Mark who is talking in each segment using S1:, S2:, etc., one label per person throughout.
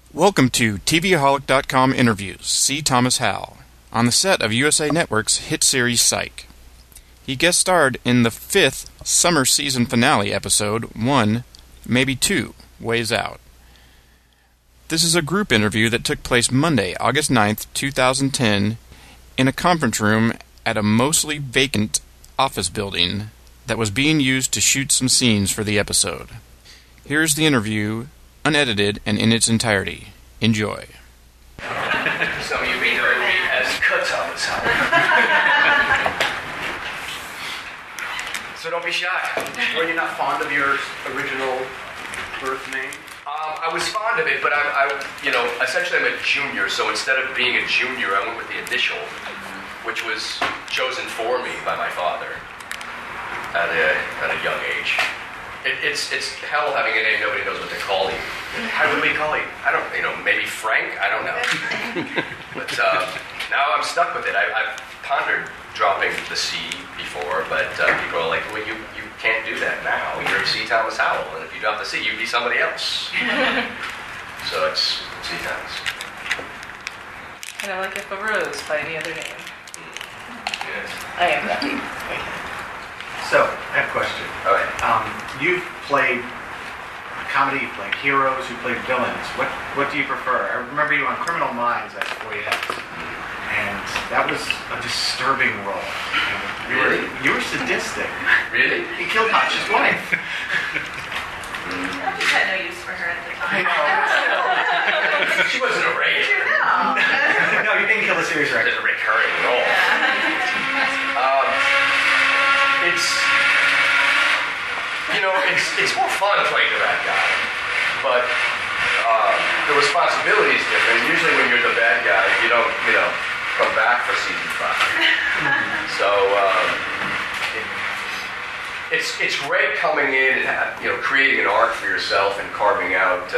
S1: Welcome to TVaholic.com interviews C. Thomas Howell on the set of USA Network's hit series Psych. He guest starred in the 5th summer season finale episode 1, maybe 2, Ways Out. This is a group interview that took place Monday, August 9th, 2010, in a conference room at a mostly vacant office building that was being used to shoot some scenes for the episode. Here's the interview, unedited and in its entirety. Enjoy.
S2: Some of you may know me as Thomas Howell. So don't be shy.
S3: Were you not fond of your original birth name?
S2: I was fond of it, but essentially I'm a junior, so instead of being a junior, I went with the initial, which was chosen for me by my father at a young age. It's hell having a name nobody knows what to call you. How would we call you? I don't, maybe Frank? I don't know. But now I'm stuck with it. I've pondered dropping the C before, but people are like, well, you can't do that now. You're C. Thomas Howell, and if you drop the C, you'd be somebody else. So it's C. Thomas.
S4: Kind of like if a rose by any other name.
S2: Yes.
S4: I am lucky.
S3: So, I have a question.
S2: All right.
S3: You've played comedy, you've played heroes, you've played villains. What do you prefer? I remember you on Criminal Minds as Boyette, and that was a disturbing role. You were sadistic.
S2: Really?
S3: You killed Hotch's wife.
S5: I just had no use for her at the
S3: I
S5: time.
S3: know.
S2: She wasn't a rager.
S3: No, you didn't kill the series
S2: It's
S3: record.
S2: a recurring role. It's more fun playing the bad guy, but the responsibility is different. Usually when you're the bad guy, you don't, come back for season 5. So it's great coming in and creating an arc for yourself and carving out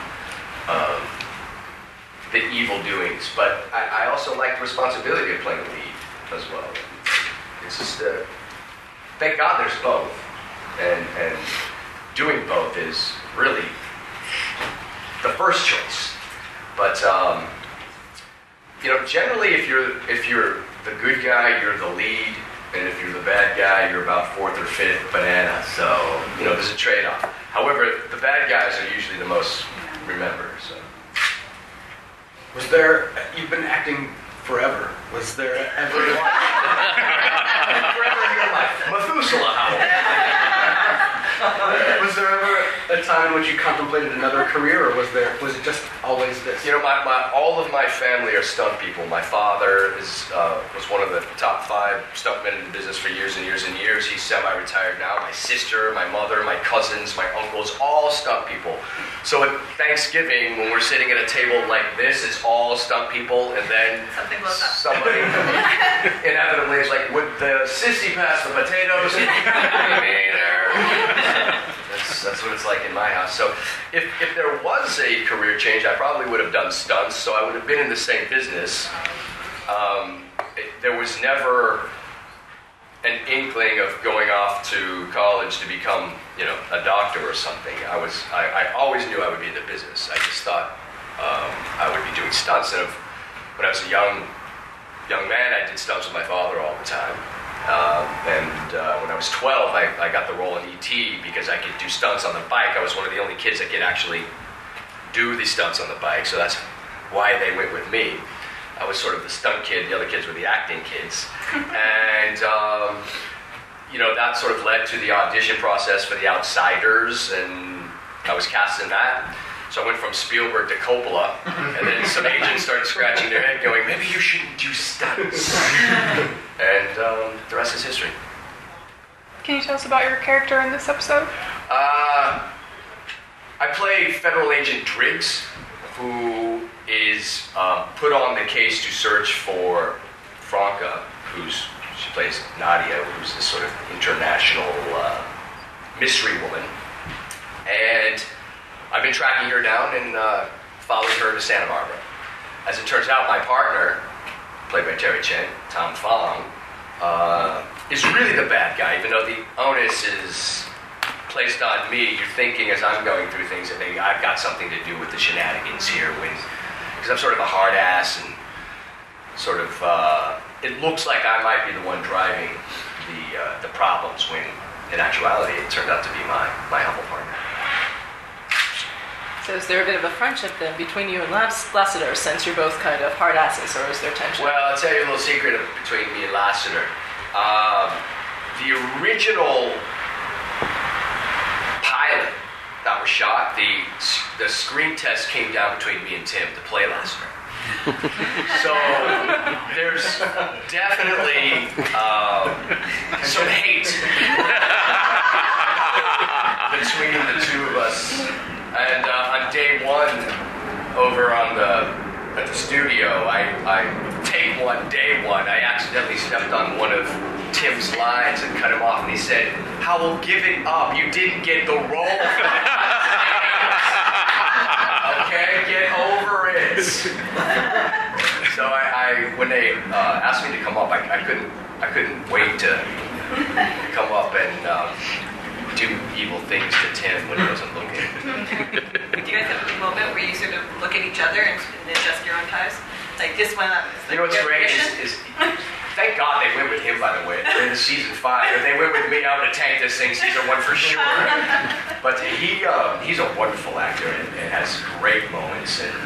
S2: the evil doings. But I also like the responsibility of playing the lead as well. It's just thank God there's both. And doing both is really the first choice. But generally, if you're the good guy, you're the lead, and if you're the bad guy, you're about 4th or 5th banana. So there's a trade-off. However, the bad guys are usually the most remembered. So,
S6: You've been acting forever. Was there ever
S2: forever in your life, Methuselah Howell.
S6: was there ever a time in which you contemplated another career, or was it just always this?
S2: All of my family are stunt people. My father was one of the top 5 stuntmen in the business for years and years and years. He's semi-retired now. My sister, my mother, my cousins, my uncles, all stunt people. So at Thanksgiving, when we're sitting at a table like this, it's all stunt people, and then
S5: Something blows up.
S2: somebody inevitably is like, would the sissy pass the potatoes? That's what it's like in my house. So if there was a career change, I probably would have done stunts, so I would have been in the same business. There was never an inkling of going off to college to become, a doctor or something. I always knew I would be in the business. I just thought I would be doing stunts. And when I was a young man, I did stunts with my father all the time. When I was 12, I got the role in E.T. because I could do stunts on the bike. I was one of the only kids that could actually do the stunts on the bike, so that's why they went with me. I was sort of the stunt kid, the other kids were the acting kids. And, that sort of led to the audition process for The Outsiders, and I was cast in that. So I went from Spielberg to Coppola, and then some agents started scratching their head going, maybe you shouldn't do stunts. And the rest is history.
S4: Can you tell us about your character in this episode?
S2: I play Federal Agent Driggs, who is put on the case to search for Franca, she plays Nadia, who's this sort of international mystery woman. And I've been tracking her down and following her to Santa Barbara. As it turns out, my partner, played by Terry Chen, Tom Fong, is really the bad guy, even though the onus is placed on me. You're thinking as I'm going through things that maybe I've got something to do with the shenanigans here, because I'm sort of a hard ass and sort of. It looks like I might be the one driving the problems when, in actuality, it turned out to be my humble partner.
S4: So is there a bit of a friendship then between you and Lassiter, since you're both kind of hard asses, or is there tension?
S2: Well, I'll tell you a little secret between me and Lassiter. The original pilot that was shot, the screen test came down between me and Tim to play Lassiter. So there's definitely some hate between the two of us. And on day one, over at the studio, I take one, day one, I accidentally stepped on one of Tim's lines and cut him off, and he said, "Howell, give it up. You didn't get the role. Okay, get over it." So I when they asked me to come up, I couldn't wait to come up and do evil things to Tim when he wasn't looking.
S5: Do you guys have a moment where you sort of look at each other and adjust your own ties? Like this one up.
S2: You know what's great is thank God they went with him, by the way. They're in season 5. If they went with me, I would have tanked this thing season 1 for sure. But he's a wonderful actor and has great moments. And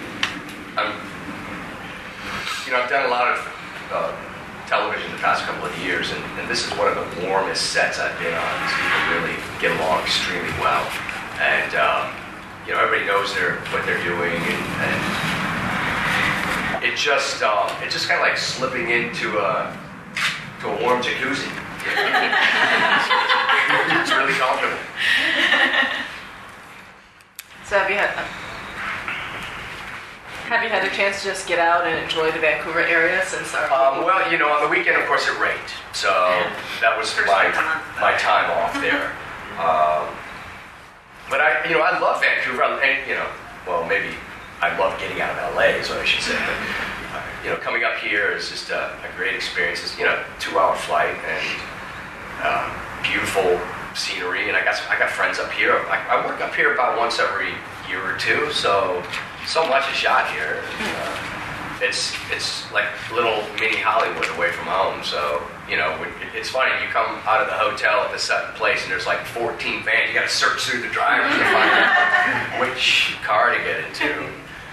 S2: I've done a lot of television the past couple of years, and this is one of the warmest sets I've been on. These people really get along extremely well, and everybody knows what they're doing, and it just kind of like slipping into a warm jacuzzi. It's really comfortable.
S4: So have you had a chance to just get out and enjoy the Vancouver area since our...
S2: Well, on the weekend, of course, it rained. So that was my time off there. But I love Vancouver. And, maybe I love getting out of LA is what I should say. But, coming up here is just a great experience. It's, 2-hour flight and beautiful scenery. And I got friends up here. I work up here about once every year or two, so much is shot here. It's like little mini Hollywood away from home. So it's funny. You come out of the hotel at the set place, and there's like 14 vans. You got to search through the driver to find out which car to get into.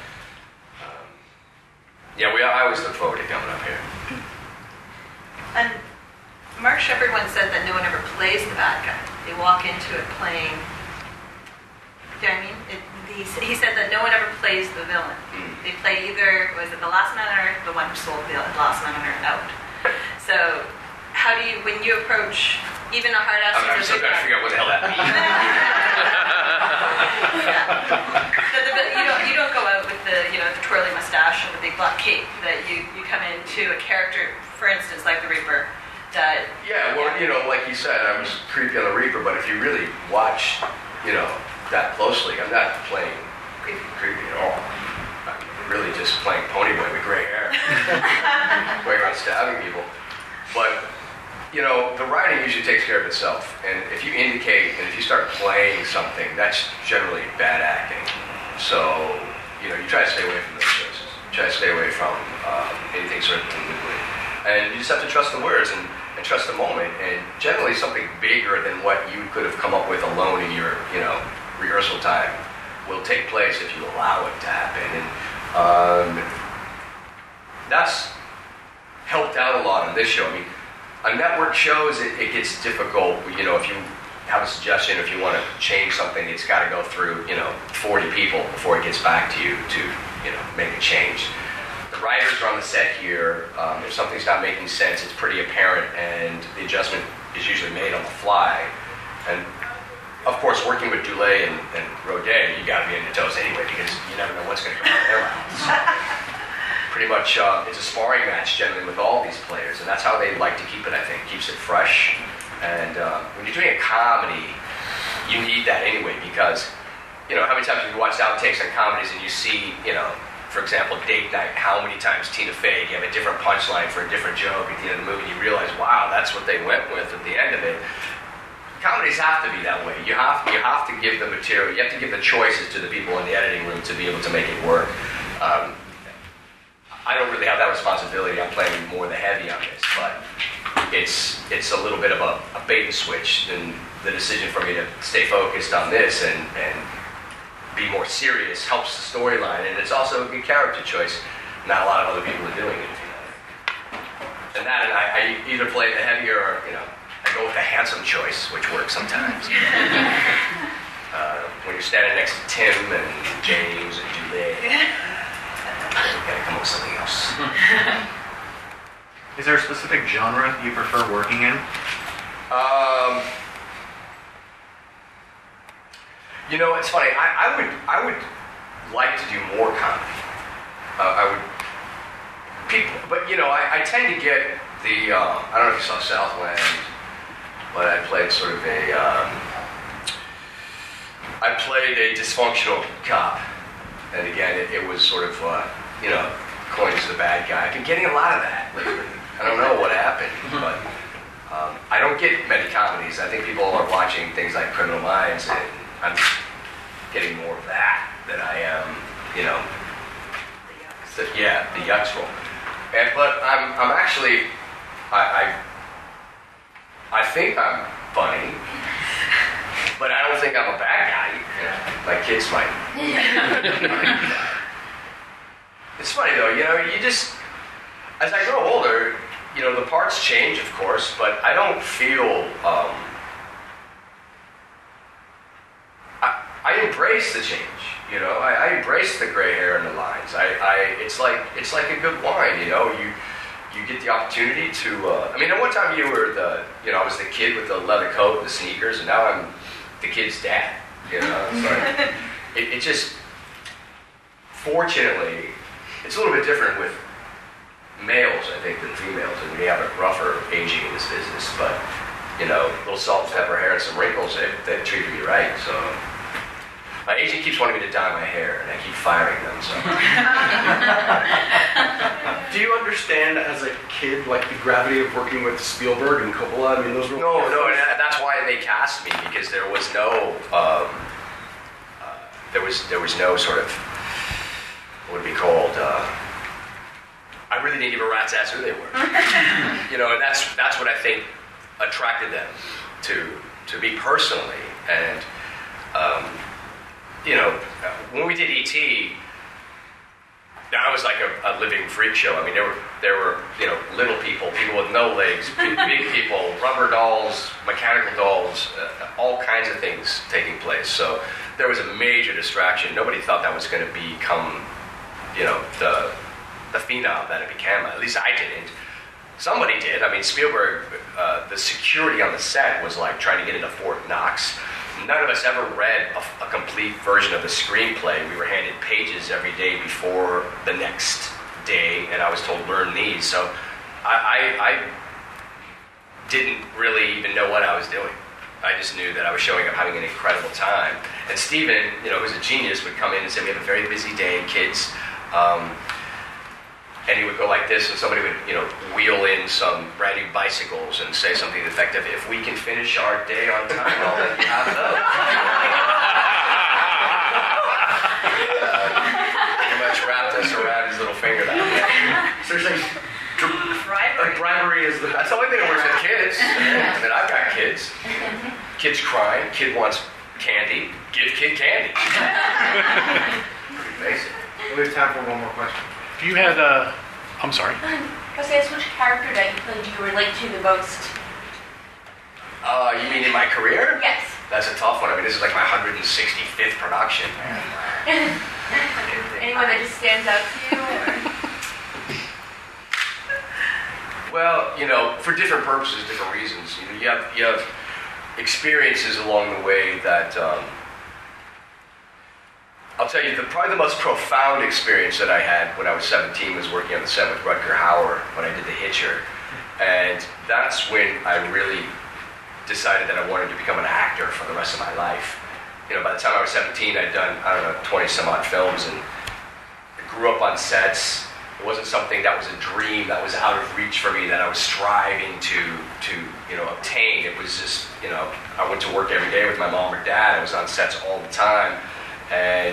S2: I always look forward to coming up here.
S5: And Mark Sheppard once said that no one ever plays the bad guy. They walk into it playing. Do you know what I mean? He said that no one ever plays the villain. They play either, was it the last man on earth, the one who sold the last man on earth out. So, how do you, when you approach even a hard ass...
S2: I'm still trying to figure out what the hell that means.
S5: You don't go out with the twirly mustache and the big black cape. That you come into a character, for instance, like the Reaper. That
S2: like you said, I was creepy on the Reaper, but if you really watch, that closely, I'm not playing creepy at all. I'm really just playing Ponyboy with gray hair, going around stabbing people. But the writing usually takes care of itself. And if you indicate and if you start playing something, that's generally bad acting. So you try to stay away from those choices. You try to stay away from anything sort of deliberately. And you just have to trust the words and trust the moment. And generally, something bigger than what you could have come up with alone in your rehearsal time will take place if you allow it to happen. And that's helped out a lot on this show. I mean, on network shows, it gets difficult. If you have a suggestion, if you want to change something, it's got to go through 40 people before it gets back to you to make a change. The writers are on the set here. If something's not making sense, it's pretty apparent, and the adjustment is usually made on the fly. And of course, working with Dulé and Rodet, you got to be on your toes anyway, because you never know what's going to come out of their mouths. Pretty much, it's a sparring match generally with all these players, and that's how they like to keep it. I think keeps it fresh. And when you're doing a comedy, you need that anyway, because how many times have you watched outtakes on comedies and you see for example, Date Night, how many times Tina Fey gave a different punchline for a different joke at the end of the movie, and you realize, wow, that's what they went with at the end of it. comedies have to be that way. You have to give the material, you have to give the choices to the people in the editing room to be able to make it work. I don't really have that responsibility. I'm playing more the heavy on this, but it's a little bit of a bait and switch. And the decision for me to stay focused on this and be more serious helps the storyline, and it's also a good character choice. Not a lot of other people are doing it, if you know. And that, and I either play the heavier, or I go with the handsome choice, which works sometimes. When you're standing next to Tim and James and Juliet, you gotta come up with something else.
S3: Is there a specific genre you prefer working in?
S2: It's funny. I would like to do more comedy. But I tend to get the. I don't know if you saw Southland, but I played sort of I played a dysfunctional cop, and again, it was sort of coined as the bad guy. I've been getting a lot of that lately. I don't know what happened, but I don't get many comedies. I think people are watching things like Criminal Minds, and I'm getting more of that than I am, the yucks role. But I'm actually, I think I'm funny, but I don't think I'm a bad guy. My kids might. It's funny though, you just, as I grow older, the parts change, of course, but I don't feel, I embrace the change, I embrace the gray hair and the lines. It's like a good wine, you get the opportunity to, at one time you were I was the kid with the leather coat and the sneakers, and now I'm the kid's dad, it's like, it just, fortunately, it's a little bit different with males, I think, than females, and we have a rougher aging in this business, but, little salt and pepper hair and some wrinkles, they treated me right, so. My agent keeps wanting me to dye my hair, and I keep firing them, so.
S6: Do you understand as a kid, like, the gravity of working with Spielberg and Coppola? I mean, those were...
S2: No, and that's why they cast me, because there was no, there was no sort of, what would it be called, I really didn't give a rat's ass who they were. And that's what I think attracted them to me personally, and, when we did E.T., that was like a living freak show. I mean, there were little people with no legs, big people, rubber dolls, mechanical dolls, all kinds of things taking place. So there was a major distraction. Nobody thought that was going to become, the phenom that it became. At least I didn't. Somebody did. I mean, Spielberg, the security on the set was like trying to get into Fort Knox. None of us ever read a complete version of the screenplay. We were handed pages every day before the next day, and I was told, learn these. So I didn't really even know what I was doing. I just knew that I was showing up having an incredible time. And Steven, who's a genius, would come in and say, we have a very busy day, kids. And he would go like this, and somebody would, wheel in some brand new bicycles and say something effective. If we can finish our day on time, I'll let you have those. Pretty much wrapped us around his little finger that way.
S6: So you're saying bribery is the best.
S2: That's the only thing that works with kids. I mean, I've got kids. Kid's crying. Kid wants candy. Give kid candy. Pretty basic.
S3: We have time for one more question.
S7: If you had, I'm sorry.
S8: I was going to ask, which character that you played do you relate to the most?
S2: You mean in my career?
S8: Yes.
S2: That's a tough one. I mean, this is like my 165th production.
S8: Anyone that just stands out to you?
S2: Well, for different purposes, different reasons. You have experiences along the way that. I'll tell you, probably the most profound experience that I had when I was 17 was working on the set with Rutger Hauer when I did The Hitcher. And that's when I really decided that I wanted to become an actor for the rest of my life. By the time I was 17, I'd done, 20 some odd films, and I grew up on sets, It wasn't something that was a dream that was out of reach for me that I was striving to obtain. It was just, I went to work every day with my mom or dad. I was on sets all the time. And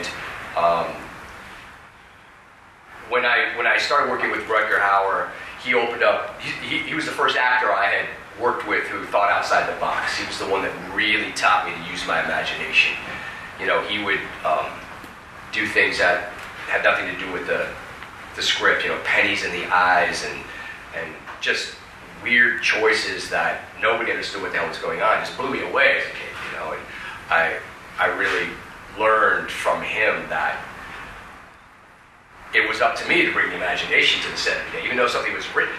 S2: when I started working with Rutger Hauer, he opened up, he was the first actor I had worked with who thought outside the box. He was the one that really taught me to use my imagination. He would do things that had nothing to do with the script, pennies in the eyes and just weird choices that nobody understood what the hell was going on. It just blew me away as a kid, and I really learned from him that it was up to me to bring the imagination to the set every day, even though something was written.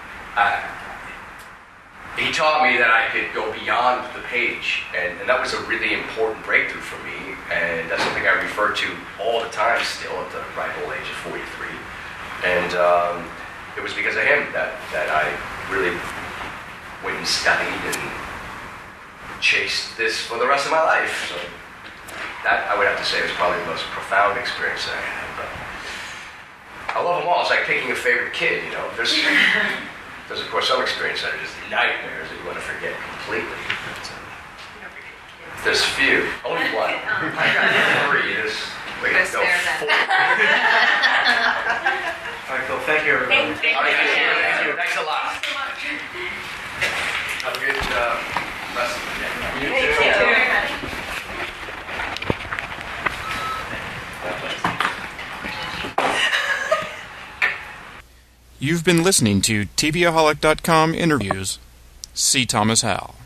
S2: He taught me that I could go beyond the page, and that was a really important breakthrough for me, and that's something I refer to all the time still at the ripe old age of 43. And it was because of him that I really went and studied and chased this for the rest of my life. So that, I would have to say, was probably the most profound experience that I had. But I love them all. It's like picking a favorite kid, There's, of course, some experiences that are just nightmares that you want to forget completely. There's few. Only one. I got 3. There's four.
S3: All right, Phil, thank you, everybody.
S2: Thank you. Thanks a lot. Have a good rest of the day.
S5: Thank you very much.
S1: You've been listening to TVaholic.com interviews C. Thomas Howell.